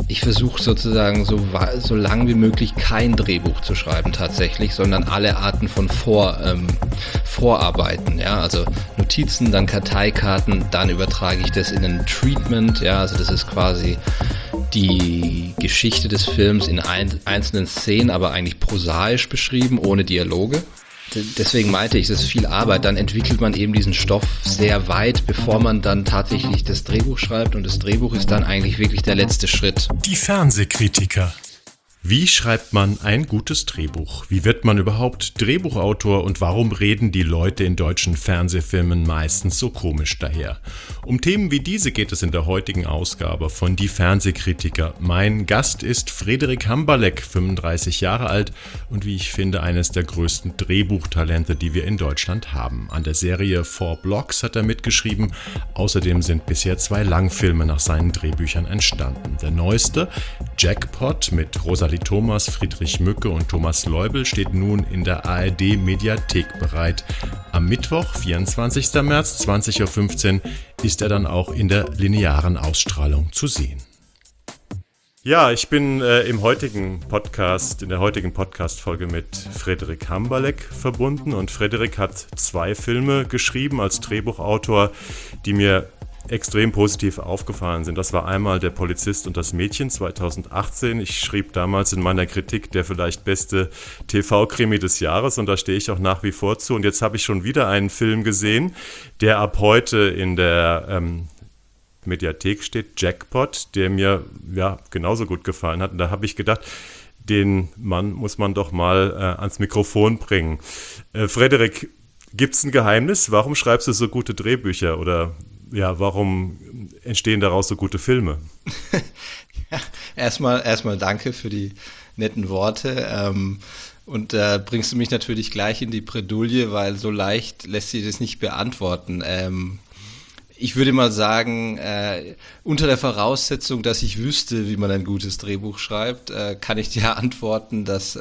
Ich versuche sozusagen so lang wie möglich kein Drehbuch zu schreiben tatsächlich, sondern alle Arten von Vorarbeiten. Ja? Also Notizen, dann Karteikarten, dann übertrage ich das in ein Treatment. Ja? Also das ist quasi die Geschichte des Films in einzelnen Szenen, aber eigentlich prosaisch beschrieben, ohne Dialoge. Deswegen meinte ich, es ist viel Arbeit. Dann entwickelt man eben diesen Stoff sehr weit, bevor man dann tatsächlich das Drehbuch schreibt. Und das Drehbuch ist dann eigentlich wirklich der letzte Schritt. Die Fernsehkritiker. Wie schreibt man ein gutes Drehbuch? Wie wird man überhaupt Drehbuchautor und warum reden die Leute in deutschen Fernsehfilmen meistens so komisch daher? Um Themen wie diese geht es in der heutigen Ausgabe von Die Fernsehkritiker. Mein Gast ist Frederik Hamberleck, 35 Jahre alt und wie ich finde eines der größten Drehbuchtalente, die wir in Deutschland haben. An der Serie 4 Blocks hat er mitgeschrieben. Außerdem sind bisher 2 Langfilme nach seinen Drehbüchern entstanden. Der neueste, Jackpot mit Rosalie Thomas, Friedrich Mücke und Thomas Leubel, steht nun in der ARD-Mediathek bereit. Am Mittwoch, 24. März, 20.15 Uhr, ist er dann auch in der linearen Ausstrahlung zu sehen. Ja, ich bin in der heutigen Podcast-Folge mit Frederik Hamberleck verbunden und Frederik hat 2 Filme geschrieben als Drehbuchautor, die mir extrem positiv aufgefallen sind. Das war einmal Der Polizist und das Mädchen 2018. Ich schrieb damals in meiner Kritik der vielleicht beste TV-Krimi des Jahres und da stehe ich auch nach wie vor zu. Und jetzt habe ich schon wieder einen Film gesehen, der ab heute in der Mediathek steht, Jackpot, der mir genauso gut gefallen hat. Und da habe ich gedacht, den Mann muss man doch mal ans Mikrofon bringen. Frederik, gibt's ein Geheimnis? Warum schreibst du so gute Drehbücher oder warum entstehen daraus so gute Filme? Erstmal danke für die netten Worte. Und da bringst du mich natürlich gleich in die Bredouille, weil so leicht lässt sich das nicht beantworten. Ich würde mal sagen, unter der Voraussetzung, dass ich wüsste, wie man ein gutes Drehbuch schreibt, kann ich dir antworten, dass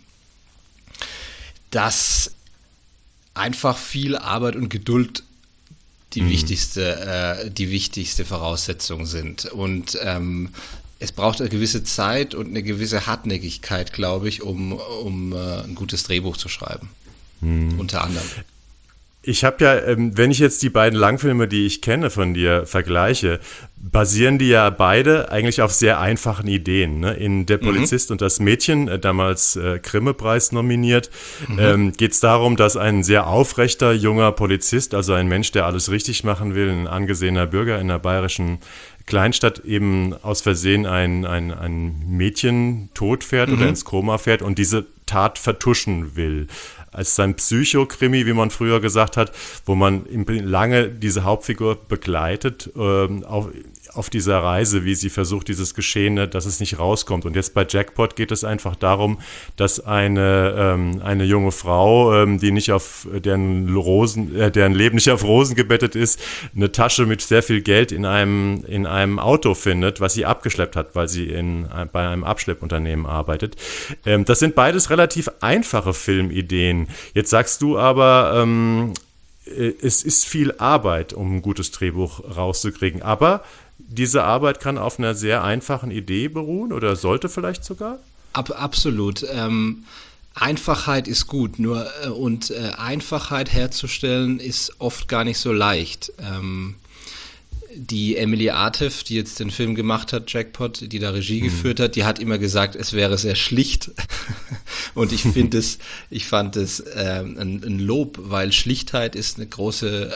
einfach viel Arbeit und Geduld die wichtigste Voraussetzung sind. Und es braucht eine gewisse Zeit und eine gewisse Hartnäckigkeit, glaube ich, um ein gutes Drehbuch zu schreiben. Unter anderem. Ich habe wenn ich jetzt die beiden Langfilme, die ich kenne von dir, vergleiche, basieren die ja beide eigentlich auf sehr einfachen Ideen. Ne? In Der Polizist und das Mädchen, damals Grimme-Preis nominiert, geht es darum, dass ein sehr aufrechter junger Polizist, also ein Mensch, der alles richtig machen will, ein angesehener Bürger in einer bayerischen Kleinstadt eben aus Versehen ein Mädchen totfährt oder ins Koma fährt und diese Tat vertuschen will. Als sein Psychokrimi, wie man früher gesagt hat, wo man lange diese Hauptfigur begleitet auf dieser Reise, wie sie versucht, dieses Geschehene, dass es nicht rauskommt. Und jetzt bei Jackpot geht es einfach darum, dass eine junge Frau, die nicht deren Leben nicht auf Rosen gebettet ist, eine Tasche mit sehr viel Geld in einem Auto findet, was sie abgeschleppt hat, weil sie bei einem Abschleppunternehmen arbeitet. Das sind beides relativ einfache Filmideen. Jetzt sagst du aber, es ist viel Arbeit, um ein gutes Drehbuch rauszukriegen. Aber diese Arbeit kann auf einer sehr einfachen Idee beruhen oder sollte vielleicht sogar? Absolut. Einfachheit ist gut, Einfachheit herzustellen ist oft gar nicht so leicht. Die Emily Artif, die jetzt den Film gemacht hat, Jackpot, die da Regie geführt hat, die hat immer gesagt, es wäre sehr schlicht. Und ich fand es ein Lob, weil Schlichtheit ist eine große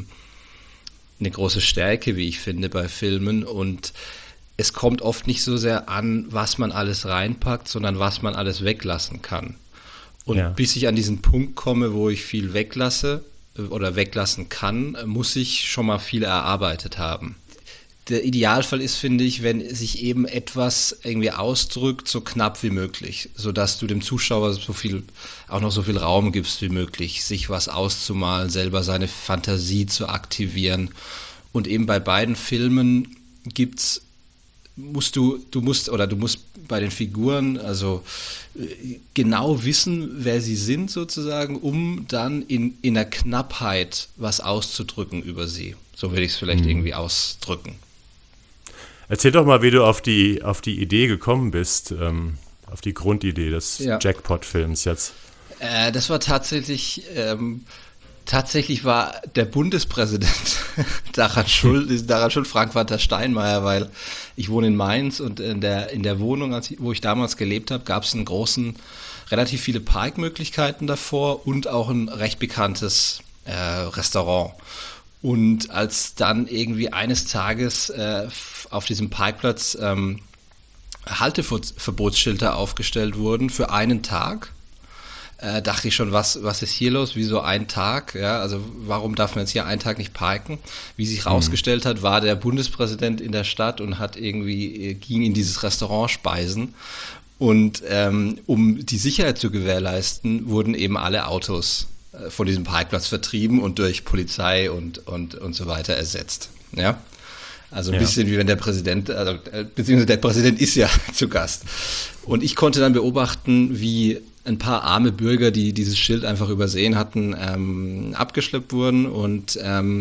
Stärke, wie ich finde, bei Filmen. Und es kommt oft nicht so sehr an, was man alles reinpackt, sondern was man alles weglassen kann. Und bis ich an diesen Punkt komme, wo ich viel weglasse oder weglassen kann, muss ich schon mal viel erarbeitet haben. Der Idealfall ist, finde ich, wenn sich eben etwas irgendwie ausdrückt, so knapp wie möglich, sodass du dem Zuschauer auch noch so viel Raum gibst wie möglich, sich was auszumalen, selber seine Fantasie zu aktivieren. Und eben bei beiden Filmen musst du bei den Figuren also genau wissen, wer sie sind sozusagen, um dann in der Knappheit was auszudrücken über sie. So würde ich es vielleicht irgendwie ausdrücken. Erzähl doch mal, wie du auf die Idee gekommen bist, auf die Grundidee des Jackpot-Films jetzt. Das war tatsächlich war der Bundespräsident daran schuld, Frank-Walter Steinmeier, weil ich wohne in Mainz und in der Wohnung, wo ich damals gelebt habe, gab es relativ viele Parkmöglichkeiten davor und auch ein recht bekanntes Restaurant. Und als dann irgendwie eines Tages auf diesem Parkplatz Halteverbotsschilder aufgestellt wurden für einen Tag, dachte ich schon, was ist hier los? Wieso ein Tag? Ja, also warum darf man jetzt hier einen Tag nicht parken? Wie sich rausgestellt hat, war der Bundespräsident in der Stadt und ging in dieses Restaurant speisen. Und um die Sicherheit zu gewährleisten, wurden eben alle Autos von diesem Parkplatz vertrieben und durch Polizei und so weiter ersetzt. Ja? Also ein bisschen wie wenn der Präsident, beziehungsweise der Präsident ist ja zu Gast. Und ich konnte dann beobachten, wie ein paar arme Bürger, die dieses Schild einfach übersehen hatten, abgeschleppt wurden. Und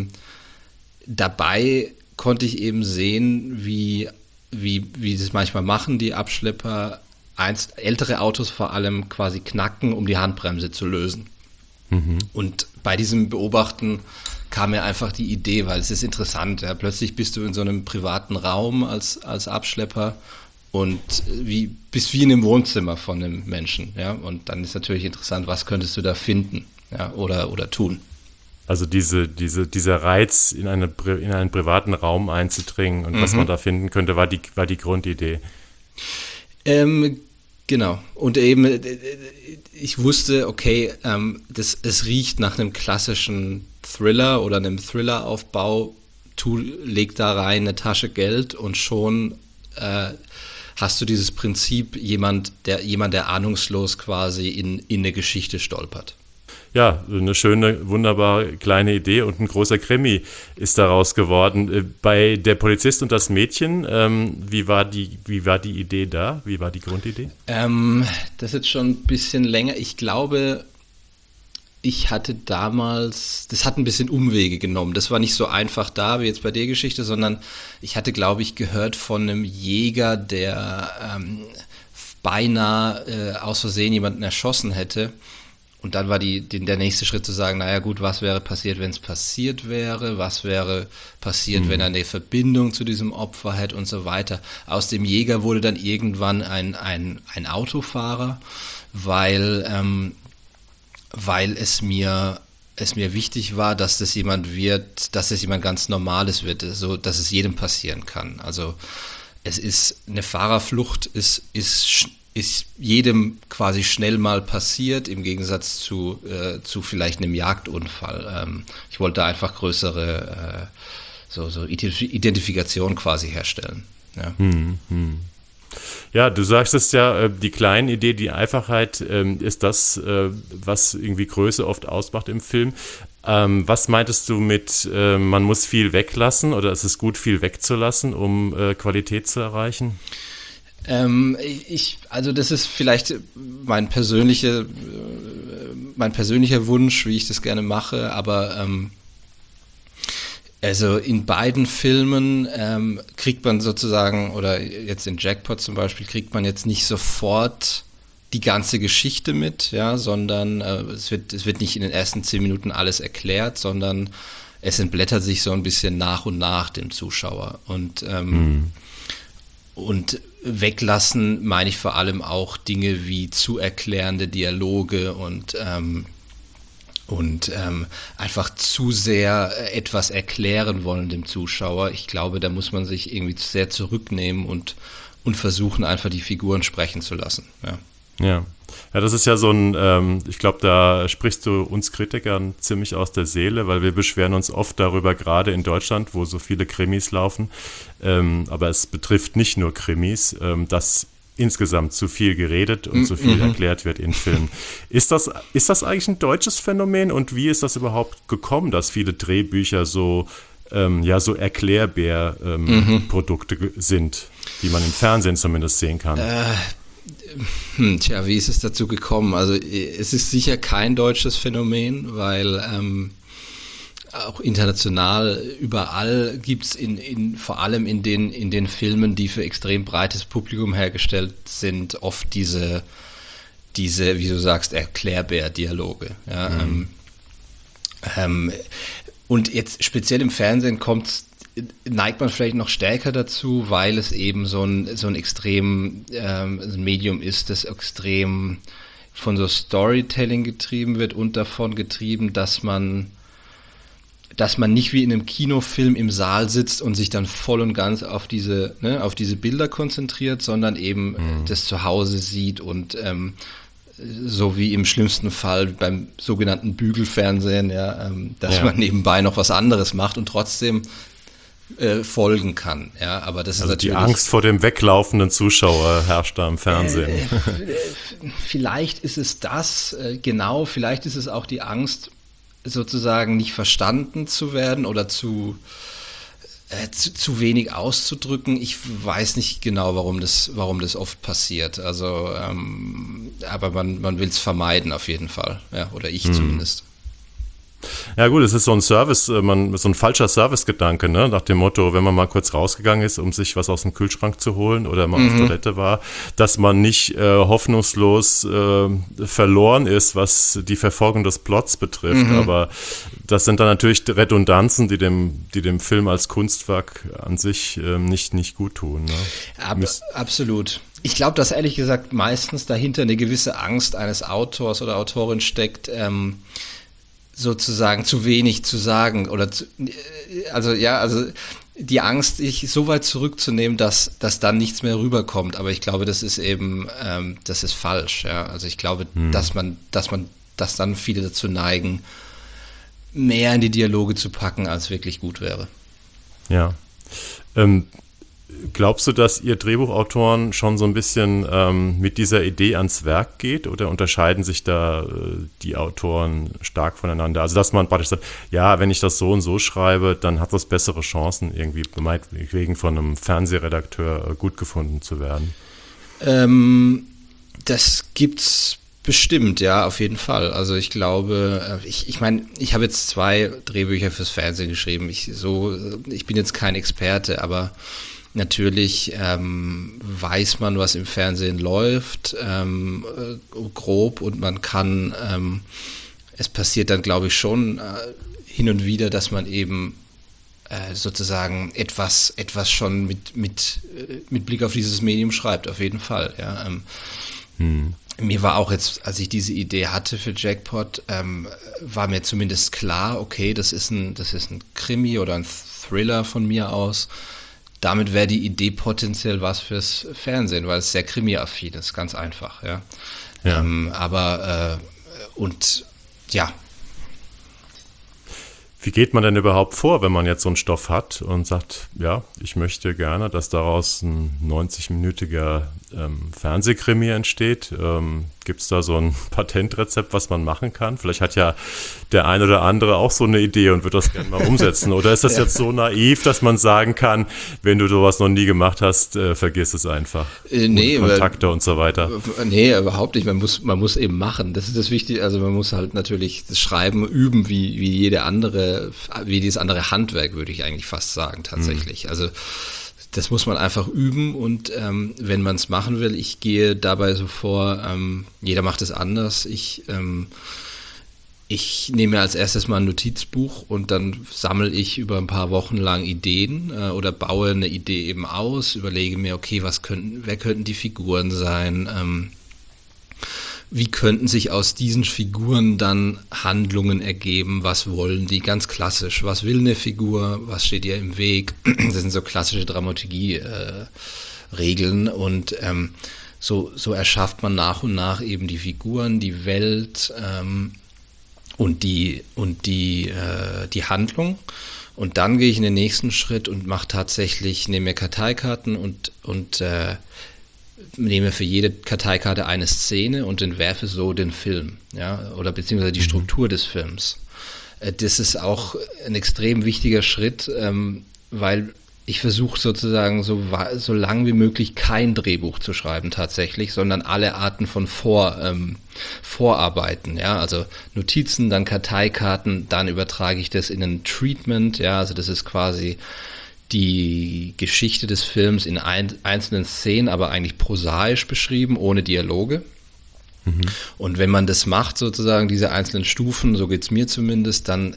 dabei konnte ich eben sehen, wie das manchmal machen, die Abschlepper, ältere Autos vor allem quasi knacken, um die Handbremse zu lösen. Und bei diesem Beobachten kam mir einfach die Idee, weil es ist interessant, ja, plötzlich bist du in so einem privaten Raum als Abschlepper und bist wie in einem Wohnzimmer von einem Menschen, ja, und dann ist natürlich interessant, was könntest du da finden, ja, oder tun. Also dieser Reiz, in einen privaten Raum einzudringen und was man da finden könnte, war die Grundidee. Genau. Und eben, ich wusste, okay, es riecht nach einem klassischen Thriller oder einem Thriller-Aufbau. Leg da rein eine Tasche Geld und schon hast du dieses Prinzip, jemand, der ahnungslos quasi in eine Geschichte stolpert. Ja, eine schöne, wunderbare kleine Idee und ein großer Krimi ist daraus geworden. Bei Der Polizist und das Mädchen, wie war die Idee da? Wie war die Grundidee? Das ist jetzt schon ein bisschen länger. Ich glaube, ich hatte damals, das hat ein bisschen Umwege genommen. Das war nicht so einfach da wie jetzt bei der Geschichte, sondern ich hatte, glaube ich, gehört von einem Jäger, der beinahe aus Versehen jemanden erschossen hätte. Und dann war der nächste Schritt zu sagen, naja gut, was wäre passiert, wenn es passiert wäre? Was wäre passiert, wenn er eine Verbindung zu diesem Opfer hätte und so weiter? Aus dem Jäger wurde dann irgendwann ein Autofahrer, weil es mir wichtig war, dass das jemand ganz Normales wird, so dass es jedem passieren kann. Also es ist eine Fahrerflucht, ist jedem quasi schnell mal passiert, im Gegensatz zu vielleicht einem Jagdunfall. Ich wollte da einfach größere so Identifikation quasi herstellen. Ja. Ja, du sagst es ja, die kleine Idee, die Einfachheit ist das, was irgendwie Größe oft ausmacht im Film. Was meintest du mit, man muss viel weglassen oder es ist gut, viel wegzulassen, um Qualität zu erreichen? Also das ist vielleicht mein persönlicher Wunsch, wie ich das gerne mache, aber also in beiden Filmen kriegt man sozusagen, oder jetzt in Jackpot zum Beispiel, kriegt man jetzt nicht sofort die ganze Geschichte mit, ja, sondern es wird nicht in den ersten 10 Minuten alles erklärt, sondern es entblättert sich so ein bisschen nach und nach dem Zuschauer. Und weglassen meine ich vor allem auch Dinge wie zu erklärende Dialoge und einfach zu sehr etwas erklären wollen dem Zuschauer. Ich glaube, da muss man sich irgendwie sehr zurücknehmen und versuchen, einfach die Figuren sprechen zu lassen. Ja, das ist ja so ein, ich glaube, da sprichst du uns Kritikern ziemlich aus der Seele, weil wir beschweren uns oft darüber, gerade in Deutschland, wo so viele Krimis laufen, aber es betrifft nicht nur Krimis, dass insgesamt zu viel geredet und zu viel erklärt wird in Filmen. Ist das eigentlich ein deutsches Phänomen und wie ist das überhaupt gekommen, dass viele Drehbücher so Erklärbär-Produkte sind, die man im Fernsehen zumindest sehen kann? Wie ist es dazu gekommen? Also es ist sicher kein deutsches Phänomen, weil auch international, überall gibt es vor allem in den Filmen, die für extrem breites Publikum hergestellt sind, oft diese, wie du sagst, Erklärbär-Dialoge. Ja, und jetzt speziell im Fernsehen neigt man vielleicht noch stärker dazu, weil es eben so ein extrem Medium ist, das extrem von so Storytelling getrieben wird und davon getrieben, dass man nicht wie in einem Kinofilm im Saal sitzt und sich dann voll und ganz auf diese Bilder konzentriert, sondern eben das zu Hause sieht und so wie im schlimmsten Fall beim sogenannten Bügelfernsehen, ja, dass man nebenbei noch was anderes macht und trotzdem folgen kann. Ja, aber das ist natürlich, die Angst vor dem weglaufenden Zuschauer herrscht da im Fernsehen. Vielleicht ist es das, genau, vielleicht ist es auch die Angst, sozusagen nicht verstanden zu werden oder zu wenig auszudrücken. Ich weiß nicht genau, warum das oft passiert. Also, aber man will es vermeiden auf jeden Fall, ja, oder ich zumindest. Ja gut, es ist so ein Service, so ein falscher Servicegedanke, ne? Nach dem Motto, wenn man mal kurz rausgegangen ist, um sich was aus dem Kühlschrank zu holen oder mal auf Toilette war, dass man nicht hoffnungslos verloren ist, was die Verfolgung des Plots betrifft. Aber das sind dann natürlich Redundanzen, die dem Film als Kunstwerk an sich nicht gut tun. Ne? Absolut. Ich glaube, dass ehrlich gesagt meistens dahinter eine gewisse Angst eines Autors oder Autorin steckt, sozusagen zu wenig zu sagen oder also die Angst, sich so weit zurückzunehmen, dass dann nichts mehr rüberkommt. Aber ich glaube, das ist eben, das ist falsch. Ja? Also ich glaube, dass dann viele dazu neigen, mehr in die Dialoge zu packen, als wirklich gut wäre. Ja. Glaubst du, dass ihr Drehbuchautoren schon so ein bisschen mit dieser Idee ans Werk geht oder unterscheiden sich da die Autoren stark voneinander? Also dass man praktisch sagt, ja, wenn ich das so und so schreibe, dann hat das bessere Chancen, irgendwie meinetwegen von einem Fernsehredakteur gut gefunden zu werden. Das gibt's bestimmt, ja, auf jeden Fall. Also ich glaube, ich meine, ich habe jetzt 2 Drehbücher fürs Fernsehen geschrieben. Ich bin jetzt kein Experte, aber natürlich weiß man, was im Fernsehen läuft, grob, und man kann, es passiert dann, glaube ich, schon hin und wieder, dass man eben sozusagen etwas schon mit Blick auf dieses Medium schreibt, auf jeden Fall. Ja. Mir war auch jetzt, als ich diese Idee hatte für Jackpot, war mir zumindest klar, okay, das ist ein Krimi oder ein Thriller von mir aus. Damit wäre die Idee potenziell was fürs Fernsehen, weil es sehr krimi-affin ist, ganz einfach, ja. Ja. Wie geht man denn überhaupt vor, wenn man jetzt so einen Stoff hat und sagt, ja, ich möchte gerne, dass daraus ein 90-minütiger Fernsehkrimi entsteht? Gibt es da so ein Patentrezept, was man machen kann? Vielleicht hat ja der ein oder andere auch so eine Idee und wird das gerne mal umsetzen. Oder ist das jetzt so naiv, dass man sagen kann, wenn du sowas noch nie gemacht hast, vergiss es einfach? Nee, Kontakte und so weiter. Nee, überhaupt nicht. Man muss eben machen. Das ist das Wichtige. Also man muss halt natürlich das Schreiben üben, wie dieses andere Handwerk, würde ich eigentlich fast sagen, tatsächlich. Also das muss man einfach üben, und wenn man es machen will, ich gehe dabei so vor, jeder macht es anders. Ich nehme mir als erstes mal ein Notizbuch und dann sammle ich über ein paar Wochen lang Ideen oder baue eine Idee eben aus, überlege mir, okay, wer könnten die Figuren sein, wie könnten sich aus diesen Figuren dann Handlungen ergeben, was wollen die, ganz klassisch, was will eine Figur, was steht ihr im Weg, das sind so klassische Dramaturgie-Regeln, und so erschafft man nach und nach eben die Figuren, die Welt und die Handlung, und dann gehe ich in den nächsten Schritt und nehme mir Karteikarten und nehme für jede Karteikarte eine Szene und entwerfe so den Film, ja, oder beziehungsweise die Struktur des Films. Das ist auch ein extrem wichtiger Schritt, weil ich versuche sozusagen so lang wie möglich kein Drehbuch zu schreiben tatsächlich, sondern alle Arten von Vorarbeiten, ja, also Notizen, dann Karteikarten, dann übertrage ich das in ein Treatment, ja, also das ist quasi die Geschichte des Films in einzelnen Szenen, aber eigentlich prosaisch beschrieben, ohne Dialoge. Und wenn man das macht, sozusagen diese einzelnen Stufen, so geht's mir zumindest, dann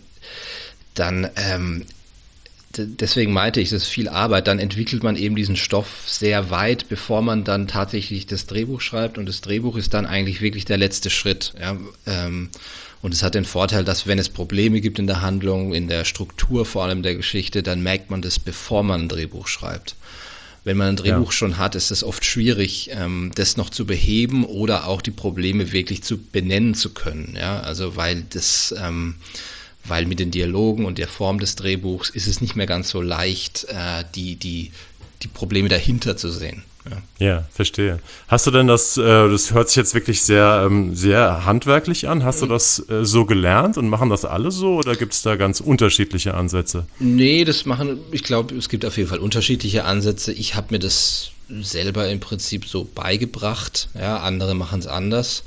deswegen meinte ich, das ist viel Arbeit, dann entwickelt man eben diesen Stoff sehr weit, bevor man dann tatsächlich das Drehbuch schreibt, und das Drehbuch ist dann eigentlich wirklich der letzte Schritt. Ja? Und es hat den Vorteil, dass wenn es Probleme gibt in der Handlung, in der Struktur vor allem der Geschichte, dann merkt man das, bevor man ein Drehbuch schreibt. Wenn man ein Drehbuch schon hat, ist es oft schwierig, das noch zu beheben oder auch die Probleme wirklich zu benennen zu können. Ja? Also weil mit den Dialogen und der Form des Drehbuchs ist es nicht mehr ganz so leicht, die Probleme dahinter zu sehen. Ja, verstehe. Hast du denn das hört sich jetzt wirklich sehr, sehr handwerklich an, hast du das so gelernt und machen das alle so oder gibt es da ganz unterschiedliche Ansätze? Nee, ich glaube, es gibt auf jeden Fall unterschiedliche Ansätze. Ich habe mir das selber im Prinzip so beigebracht, ja, andere machen es anders.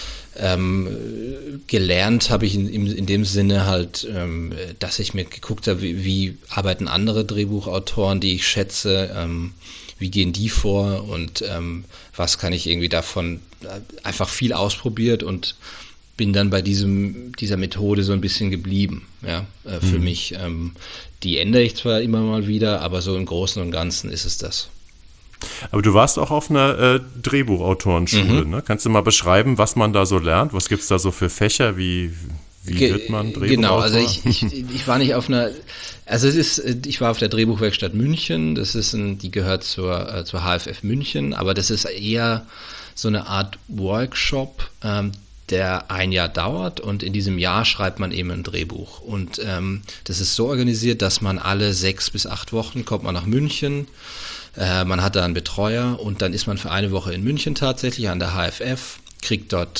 Gelernt habe ich in dem Sinne halt, dass ich mir geguckt habe, wie arbeiten andere Drehbuchautoren, die ich schätze, wie gehen die vor und was kann ich irgendwie davon, einfach viel ausprobiert und bin dann bei dieser Methode so ein bisschen geblieben, ja, für mich. Die ändere ich zwar immer mal wieder, aber so im Großen und Ganzen ist es das. Aber du warst auch auf einer Drehbuchautorenschule, ne? Kannst du mal beschreiben, was man da so lernt? Was gibt es da so für Fächer? Wie wird man Drehbuchautor? Genau, also ich war nicht auf einer, also ich war auf der Drehbuchwerkstatt München, die gehört zur HFF München, aber das ist eher so eine Art Workshop, der ein Jahr dauert und in diesem Jahr schreibt man eben ein Drehbuch. Und das ist so organisiert, dass man alle 6 bis 8 Wochen kommt man nach München. Man hat da einen Betreuer und dann ist man für eine Woche in München tatsächlich an der HFF, kriegt dort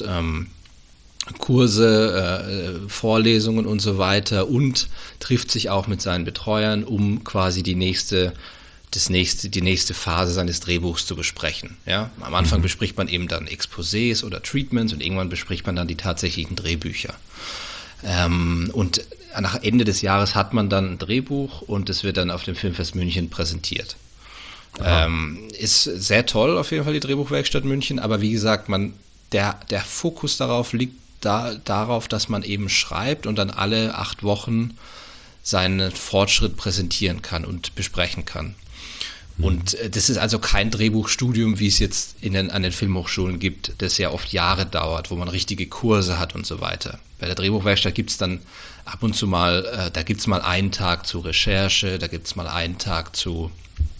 Kurse, Vorlesungen und so weiter und trifft sich auch mit seinen Betreuern, um quasi die nächste Phase seines Drehbuchs zu besprechen. Ja? Am Anfang bespricht man eben dann Exposés oder Treatments und irgendwann bespricht man dann die tatsächlichen Drehbücher. Und nach Ende des Jahres hat man dann ein Drehbuch und es wird dann auf dem Filmfest München präsentiert. Ist sehr toll auf jeden Fall die Drehbuchwerkstatt München, aber wie gesagt, der Fokus darauf liegt darauf, dass man eben schreibt und dann alle 8 Wochen seinen Fortschritt präsentieren kann und besprechen kann. Und das ist also kein Drehbuchstudium, wie es jetzt an den Filmhochschulen gibt, das ja oft Jahre dauert, wo man richtige Kurse hat und so weiter. Bei der Drehbuchwerkstatt gibt es dann ab und zu mal, da gibt es mal einen Tag zu Recherche, da gibt es mal einen Tag zu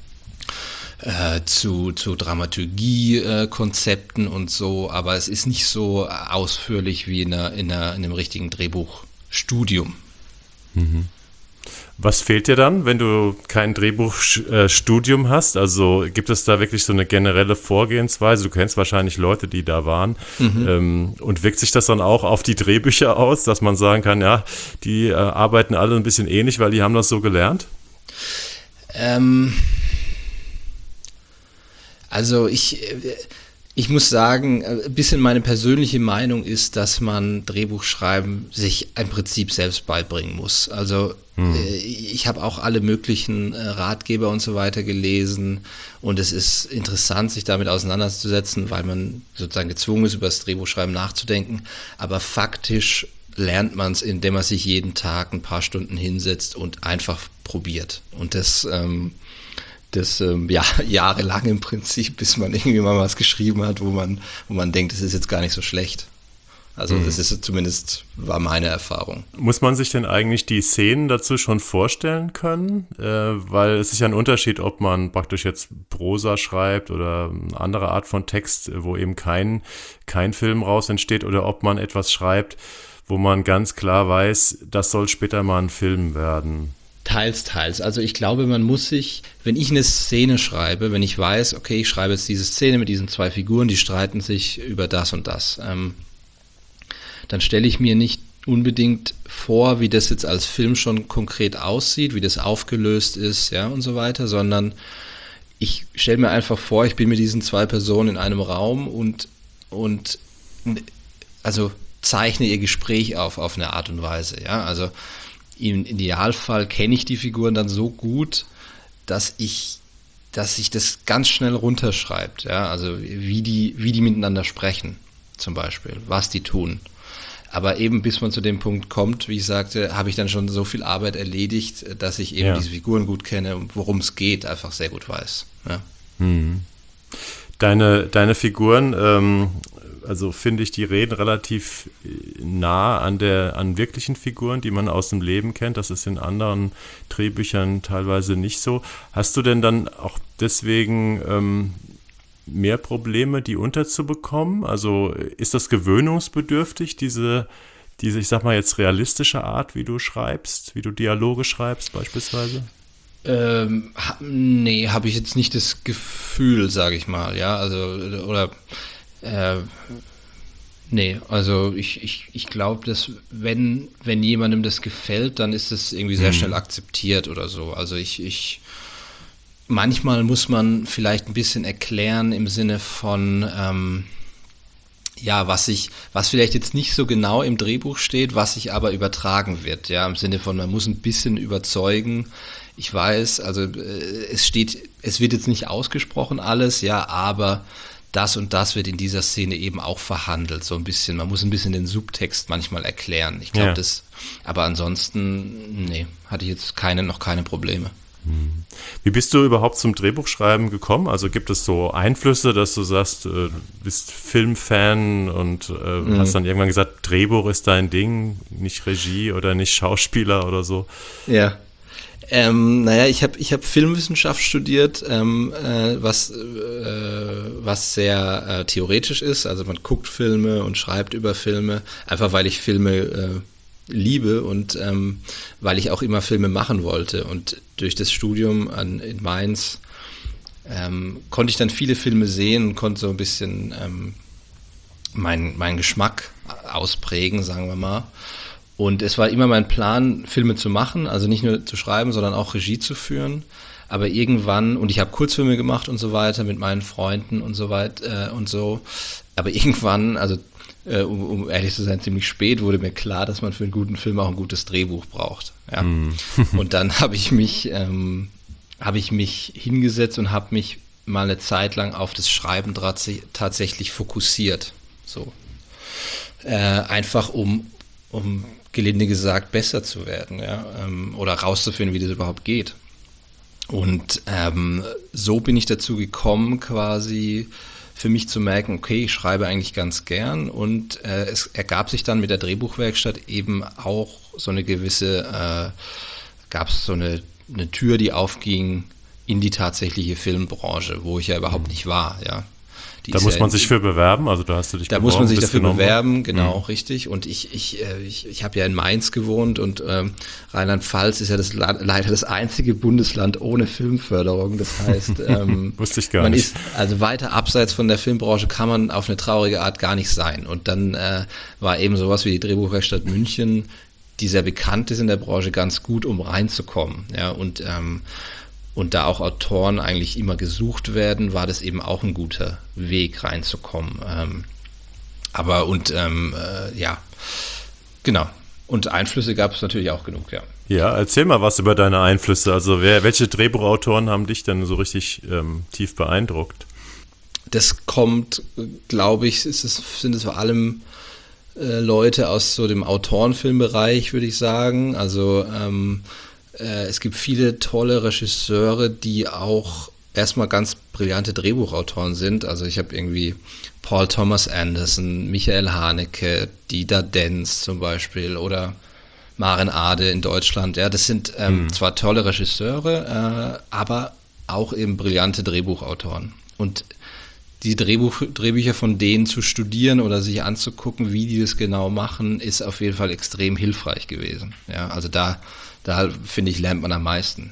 Dramaturgie-Konzepten und so, aber es ist nicht so ausführlich wie in einem richtigen Drehbuchstudium. Was fehlt dir dann, wenn du kein Drehbuchstudium hast? Also gibt es da wirklich so eine generelle Vorgehensweise? Du kennst wahrscheinlich Leute, die da waren. Und wirkt sich das dann auch auf die Drehbücher aus, dass man sagen kann, ja, die arbeiten alle ein bisschen ähnlich, weil die haben das so gelernt? Also ich muss sagen, ein bisschen meine persönliche Meinung ist, dass man Drehbuchschreiben sich im Prinzip selbst beibringen muss. Also ich habe auch alle möglichen Ratgeber und so weiter gelesen und es ist interessant, sich damit auseinanderzusetzen, weil man sozusagen gezwungen ist, über das Drehbuchschreiben nachzudenken. Aber faktisch lernt man es, indem man sich jeden Tag ein paar Stunden hinsetzt und einfach probiert. Und das jahrelang im Prinzip, bis man irgendwie mal was geschrieben hat, wo man denkt, es ist jetzt gar nicht so schlecht. Also das ist war meine Erfahrung. Muss man sich denn eigentlich die Szenen dazu schon vorstellen können? Weil es ist ja ein Unterschied, ob man praktisch jetzt Prosa schreibt oder eine andere Art von Text, wo eben kein Film raus entsteht, oder ob man etwas schreibt, wo man ganz klar weiß, das soll später mal ein Film werden. Teils. Also ich glaube, man muss sich, wenn ich eine Szene schreibe, wenn ich weiß, okay, ich schreibe jetzt diese Szene mit diesen 2 Figuren, die streiten sich über das und das, dann stelle ich mir nicht unbedingt vor, wie das jetzt als Film schon konkret aussieht, wie das aufgelöst ist, ja, und so weiter, sondern ich stelle mir einfach vor, ich bin mit diesen zwei Personen in einem Raum und also zeichne ihr Gespräch auf eine Art und Weise, ja, also im Idealfall kenne ich die Figuren dann so gut, dass sich das ganz schnell runterschreibt, ja, also wie die miteinander sprechen, zum Beispiel, was die tun. Aber eben bis man zu dem Punkt kommt, wie ich sagte, habe ich dann schon so viel Arbeit erledigt, dass ich eben diese Figuren gut kenne und worum es geht, einfach sehr gut weiß. Ja. Deine Figuren, also finde ich, die reden relativ nah an wirklichen Figuren, die man aus dem Leben kennt. Das ist in anderen Drehbüchern teilweise nicht so. Hast du denn dann auch deswegen mehr Probleme, die unterzubekommen? Also ist das gewöhnungsbedürftig, diese, ich sag mal jetzt realistische Art, wie du schreibst, wie du Dialoge schreibst beispielsweise? Nee, habe ich jetzt nicht das Gefühl, sage ich mal, ja, also oder nee, also ich glaube, dass wenn jemandem das gefällt, dann ist das irgendwie sehr schnell akzeptiert oder so. Also manchmal muss man vielleicht ein bisschen erklären im Sinne von, was vielleicht jetzt nicht so genau im Drehbuch steht, was sich aber übertragen wird, ja, im Sinne von, man muss ein bisschen überzeugen. Ich weiß, also es wird jetzt nicht ausgesprochen alles, ja, aber das und das wird in dieser Szene eben auch verhandelt, so ein bisschen. Man muss ein bisschen den Subtext manchmal erklären. Ich glaube, aber ansonsten, nee, hatte ich jetzt noch keine Probleme. Wie bist du überhaupt zum Drehbuchschreiben gekommen? Also gibt es so Einflüsse, dass du sagst, du bist Filmfan und hast dann irgendwann gesagt, Drehbuch ist dein Ding, nicht Regie oder nicht Schauspieler oder so? Ja. Ich hab Filmwissenschaft studiert, was sehr theoretisch ist. Also man guckt Filme und schreibt über Filme, einfach weil ich Filme liebe und weil ich auch immer Filme machen wollte. Und durch das Studium in Mainz konnte ich dann viele Filme sehen und konnte so ein bisschen meinen Geschmack ausprägen, sagen wir mal. Und es war immer mein Plan, Filme zu machen, also nicht nur zu schreiben, sondern auch Regie zu führen. Aber irgendwann, und ich habe Kurzfilme gemacht und so weiter mit meinen Freunden und so weiter und so. Aber irgendwann, also um ehrlich zu sein, ziemlich spät wurde mir klar, dass man für einen guten Film auch ein gutes Drehbuch braucht. Ja. Und dann habe ich mich hingesetzt und habe mich mal eine Zeit lang auf das Schreiben tatsächlich fokussiert. So. Einfach um gelinde gesagt besser zu werden, ja, oder rauszufinden, wie das überhaupt geht. Und so bin ich dazu gekommen, quasi für mich zu merken, okay, ich schreibe eigentlich ganz gern, und es ergab sich dann mit der Drehbuchwerkstatt eben auch so eine gewisse, gab es so eine Tür, die aufging in die tatsächliche Filmbranche, wo ich ja überhaupt nicht war, ja. Da muss man sich für bewerben, also da hast du dich beworben. Da muss man sich dafür bewerben, genau, richtig. Und ich habe ja in Mainz gewohnt, und Rheinland-Pfalz ist ja leider das einzige Bundesland ohne Filmförderung. Das heißt, wusste ich gar nicht. Also weiter abseits von der Filmbranche kann man auf eine traurige Art gar nicht sein. Und dann war eben sowas wie die Drehbuchwerkstatt München, die sehr bekannt ist in der Branche, ganz gut, um reinzukommen. Ja, und da auch Autoren eigentlich immer gesucht werden, war das eben auch ein guter Weg reinzukommen. Genau. Und Einflüsse gab es natürlich auch genug, ja. Ja, erzähl mal was über deine Einflüsse. Also welche Drehbuchautoren haben dich denn so richtig tief beeindruckt? Das kommt, glaube ich, sind es vor allem Leute aus so dem Autorenfilmbereich, würde ich sagen. Also es gibt viele tolle Regisseure, die auch erstmal ganz brillante Drehbuchautoren sind. Also ich habe irgendwie Paul Thomas Anderson, Michael Haneke, Dieter Denz zum Beispiel oder Maren Ade in Deutschland. Ja, das sind zwar tolle Regisseure, aber auch eben brillante Drehbuchautoren. Und die Drehbücher von denen zu studieren oder sich anzugucken, wie die das genau machen, ist auf jeden Fall extrem hilfreich gewesen. Ja, also da finde ich, lernt man am meisten.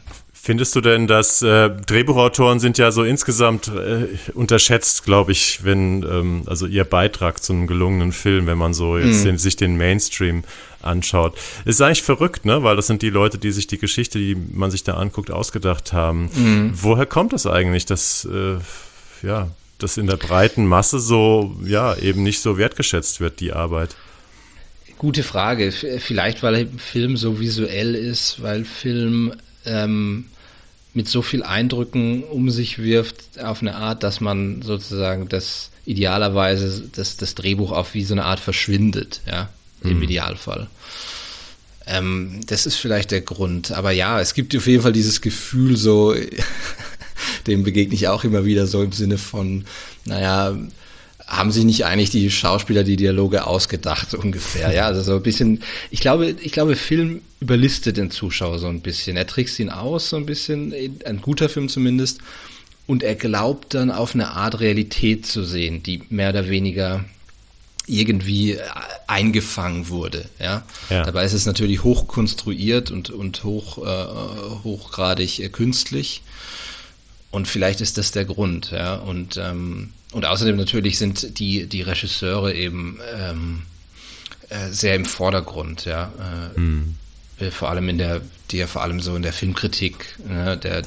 Findest du denn, dass Drehbuchautoren sind ja so insgesamt unterschätzt, glaube ich, wenn also ihr Beitrag zu einem gelungenen Film, wenn man so jetzt sich den Mainstream anschaut. Ist eigentlich verrückt, ne? Weil das sind die Leute, die sich die Geschichte, die man sich da anguckt, ausgedacht haben. Woher kommt das eigentlich, dass das in der breiten Masse so eben nicht so wertgeschätzt wird, die Arbeit? Gute Frage. Vielleicht, weil Film so visuell ist, weil Film mit so viel Eindrücken um sich wirft auf eine Art, dass man sozusagen idealerweise das Drehbuch auf wie so eine Art verschwindet, ja, im Idealfall. Das ist vielleicht der Grund. Aber ja, es gibt auf jeden Fall dieses Gefühl so, dem begegne ich auch immer wieder so im Sinne von, haben sich nicht eigentlich die Schauspieler die Dialoge ausgedacht, ungefähr, ja, also so ein bisschen, ich glaube, Film überlistet den Zuschauer so ein bisschen, er trickst ihn aus so ein bisschen, ein guter Film zumindest, und er glaubt dann auf eine Art Realität zu sehen, die mehr oder weniger irgendwie eingefangen wurde, ja. Dabei ist es natürlich hoch konstruiert und hochgradig künstlich, und vielleicht ist das der Grund, ja, und außerdem natürlich sind die Regisseure eben sehr im Vordergrund, ja. Vor allem vor allem so in der Filmkritik, ne, der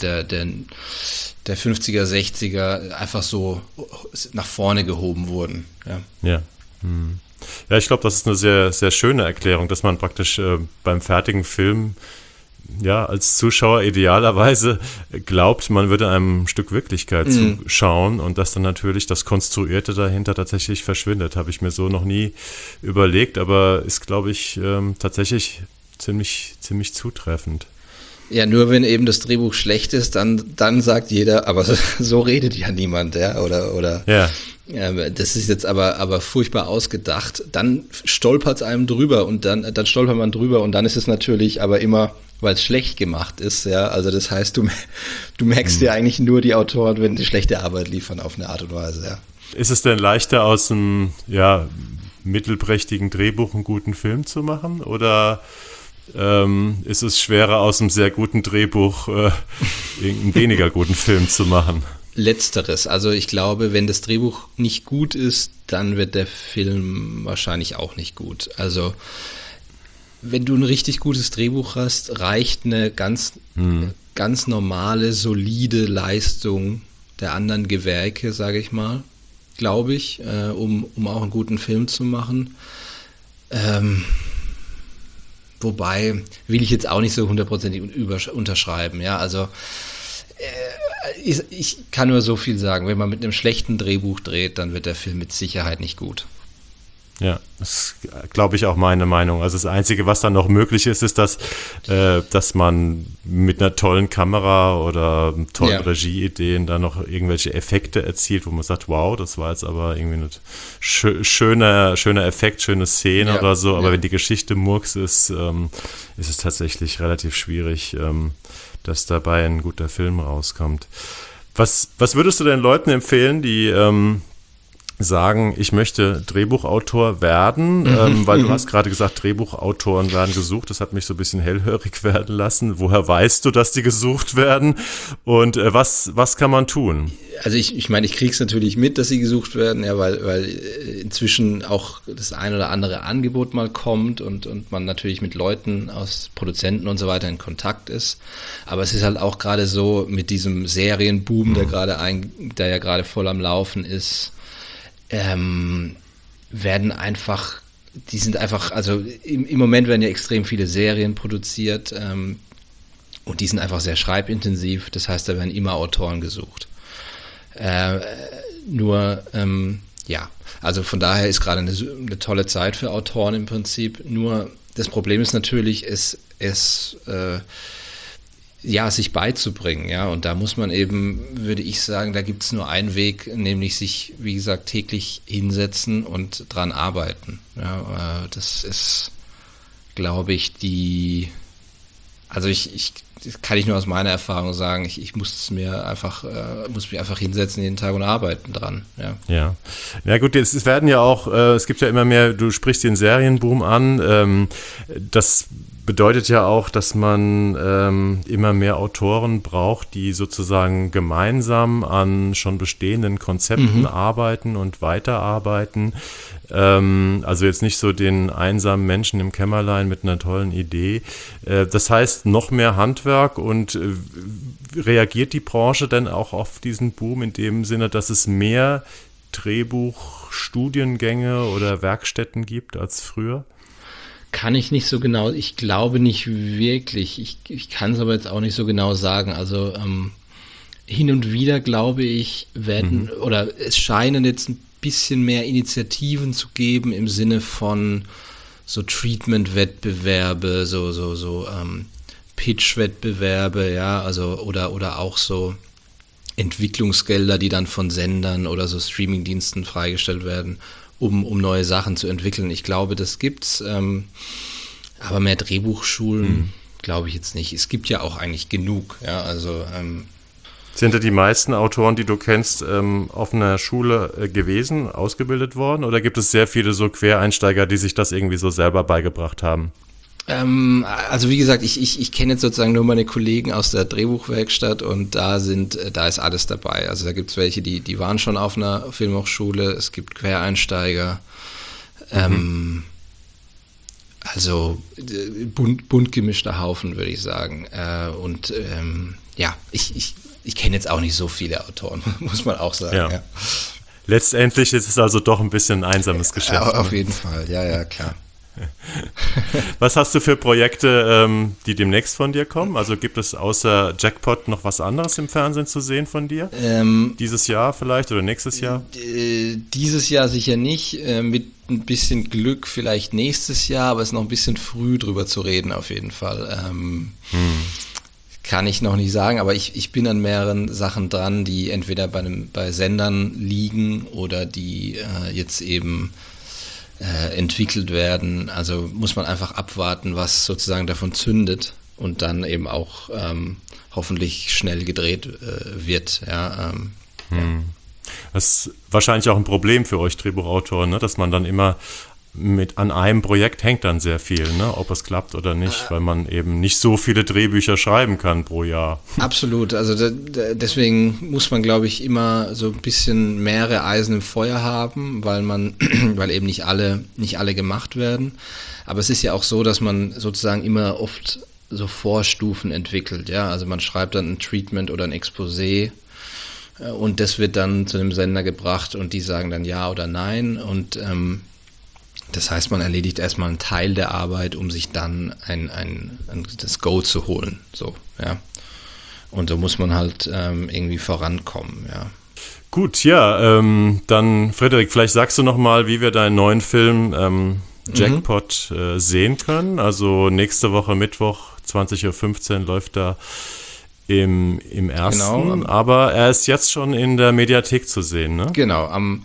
50er, 60er einfach so nach vorne gehoben wurden. Ja. Ja, ich glaube, das ist eine sehr, sehr schöne Erklärung, dass man praktisch beim fertigen Film als Zuschauer idealerweise glaubt, man würde einem Stück Wirklichkeit zuschauen und dass dann natürlich das Konstruierte dahinter tatsächlich verschwindet. Habe ich mir so noch nie überlegt, aber ist, glaube ich, tatsächlich ziemlich zutreffend. Ja, nur wenn eben das Drehbuch schlecht ist, dann sagt jeder, aber so redet ja niemand, ja, oder das ist jetzt aber furchtbar ausgedacht. Dann stolpert es einem drüber und dann stolpert man drüber und dann ist es natürlich aber immer, weil es schlecht gemacht ist, ja, also das heißt, du merkst ja eigentlich nur die Autoren, wenn die schlechte Arbeit liefern auf eine Art und Weise, ja. Ist es denn leichter, aus einem mittelprächtigen Drehbuch einen guten Film zu machen, oder ist es schwerer, aus einem sehr guten Drehbuch einen weniger guten Film zu machen? Letzteres. Also ich glaube, wenn das Drehbuch nicht gut ist, dann wird der Film wahrscheinlich auch nicht gut. Also wenn du ein richtig gutes Drehbuch hast, reicht eine ganz normale, solide Leistung der anderen Gewerke, sage ich mal, glaube ich, um auch einen guten Film zu machen. Wobei, will ich jetzt auch nicht so hundertprozentig unterschreiben, ja, also ich kann nur so viel sagen, wenn man mit einem schlechten Drehbuch dreht, dann wird der Film mit Sicherheit nicht gut. Ja, das ist, glaube ich, auch meine Meinung. Also das Einzige, was dann noch möglich ist, ist, dass man mit einer tollen Kamera oder tollen Regieideen dann noch irgendwelche Effekte erzielt, wo man sagt, wow, das war jetzt aber irgendwie ein schöner Effekt, schöne Szene oder so. Aber wenn die Geschichte Murks ist, ist es tatsächlich relativ schwierig, dass dabei ein guter Film rauskommt. Was würdest du den Leuten empfehlen, die sagen, ich möchte Drehbuchautor werden, weil du hast gerade gesagt, Drehbuchautoren werden gesucht. Das hat mich so ein bisschen hellhörig werden lassen. Woher weißt du, dass die gesucht werden? Und was kann man tun? Also ich meine, ich kriege es natürlich mit, dass sie gesucht werden, ja, weil inzwischen auch das ein oder andere Angebot mal kommt und man natürlich mit Leuten aus Produzenten und so weiter in Kontakt ist. Aber es ist halt auch gerade so mit diesem Serienboom, der ja gerade voll am Laufen ist, also im Moment werden ja extrem viele Serien produziert und die sind einfach sehr schreibintensiv, das heißt, da werden immer Autoren gesucht. Also von daher ist gerade eine tolle Zeit für Autoren im Prinzip, nur das Problem ist natürlich, sich beizubringen, ja, und da muss man eben, würde ich sagen, da gibt es nur einen Weg, nämlich sich, wie gesagt, täglich hinsetzen und dran arbeiten, ja, das ist, glaube ich, das kann ich nur aus meiner Erfahrung sagen, ich muss mich einfach hinsetzen jeden Tag und arbeiten dran, ja. Ja gut, es werden ja auch, es gibt ja immer mehr, du sprichst den Serienboom an, das bedeutet ja auch, dass man immer mehr Autoren braucht, die sozusagen gemeinsam an schon bestehenden Konzepten arbeiten und weiterarbeiten. Also jetzt nicht so den einsamen Menschen im Kämmerlein mit einer tollen Idee. Das heißt, noch mehr Handwerk. Und reagiert die Branche denn auch auf diesen Boom in dem Sinne, dass es mehr Drehbuchstudiengänge oder Werkstätten gibt als früher? Kann ich nicht so genau, ich glaube nicht wirklich. Ich kann es aber jetzt auch nicht so genau sagen. Also hin und wieder, glaube ich, oder es scheinen jetzt ein bisschen mehr Initiativen zu geben im Sinne von so Treatment-Wettbewerbe, so Pitch-Wettbewerbe, ja, also oder auch so Entwicklungsgelder, die dann von Sendern oder so Streamingdiensten freigestellt werden, um neue Sachen zu entwickeln. Ich glaube, das gibt's, aber mehr Drehbuchschulen glaube ich jetzt nicht. Es gibt ja auch eigentlich genug, ja, also sind da die meisten Autoren, die du kennst, auf einer Schule gewesen, ausgebildet worden? Oder gibt es sehr viele so Quereinsteiger, die sich das irgendwie so selber beigebracht haben? Also wie gesagt, ich kenne jetzt sozusagen nur meine Kollegen aus der Drehbuchwerkstatt und da ist alles dabei. Also da gibt es welche, die waren schon auf einer Filmhochschule, es gibt Quereinsteiger. Also bunt gemischter Haufen, würde ich sagen. Ich kenne jetzt auch nicht so viele Autoren, muss man auch sagen. Ja. Letztendlich ist es also doch ein bisschen ein einsames Geschäft. Ja, auf jeden Fall, ja, klar. Was hast du für Projekte, die demnächst von dir kommen? Also gibt es außer Jackpot noch was anderes im Fernsehen zu sehen von dir? Dieses Jahr vielleicht oder nächstes Jahr? Dieses Jahr sicher nicht. Mit ein bisschen Glück vielleicht nächstes Jahr, aber es ist noch ein bisschen früh drüber zu reden auf jeden Fall. Kann ich noch nicht sagen, aber ich bin an mehreren Sachen dran, die entweder bei Sendern liegen oder die jetzt eben entwickelt werden. Also muss man einfach abwarten, was sozusagen davon zündet und dann eben auch hoffentlich schnell gedreht wird. Ja. Das ist wahrscheinlich auch ein Problem für euch Drehbuchautoren, ne? Dass man dann immer an einem Projekt hängt dann sehr viel, ne? Ob es klappt oder nicht, weil man eben nicht so viele Drehbücher schreiben kann pro Jahr. Absolut, also deswegen muss man, glaube ich, immer so ein bisschen mehrere Eisen im Feuer haben, weil eben nicht alle gemacht werden. Aber es ist ja auch so, dass man sozusagen immer oft so Vorstufen entwickelt, ja, also man schreibt dann ein Treatment oder ein Exposé und das wird dann zu einem Sender gebracht und die sagen dann ja oder nein und das heißt, man erledigt erstmal einen Teil der Arbeit, um sich dann das Go zu holen. So, ja. Und so muss man halt irgendwie vorankommen, ja. Gut, ja, dann Frederik, vielleicht sagst du nochmal, wie wir deinen neuen Film Jackpot sehen können. Also nächste Woche Mittwoch, 20.15 Uhr läuft da im ersten, genau, aber er ist jetzt schon in der Mediathek zu sehen, ne? Genau, am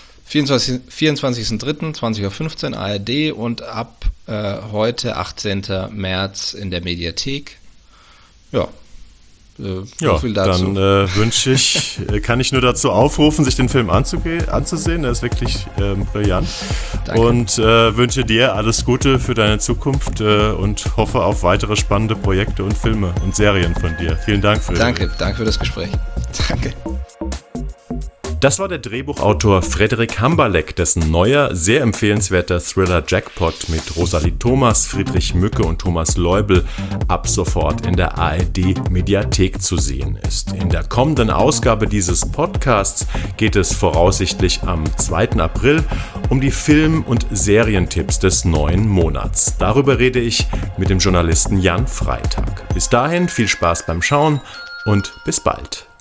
24.03.20.15 Uhr ARD und ab heute, 18. März in der Mediathek. Ja, so viel dazu. Dann kann ich nur dazu aufrufen, sich den Film anzusehen. Der ist wirklich brillant. Danke. Und wünsche dir alles Gute für deine Zukunft und hoffe auf weitere spannende Projekte und Filme und Serien von dir. Vielen Dank für Danke für das Gespräch. Danke. Das war der Drehbuchautor Frederik Hamberleck, dessen neuer, sehr empfehlenswerter Thriller Jackpot mit Rosalie Thomas, Friedrich Mücke und Thomas Leubel ab sofort in der ARD-Mediathek zu sehen ist. In der kommenden Ausgabe dieses Podcasts geht es voraussichtlich am 2. April um die Film- und Serientipps des neuen Monats. Darüber rede ich mit dem Journalisten Jan Freitag. Bis dahin viel Spaß beim Schauen und bis bald.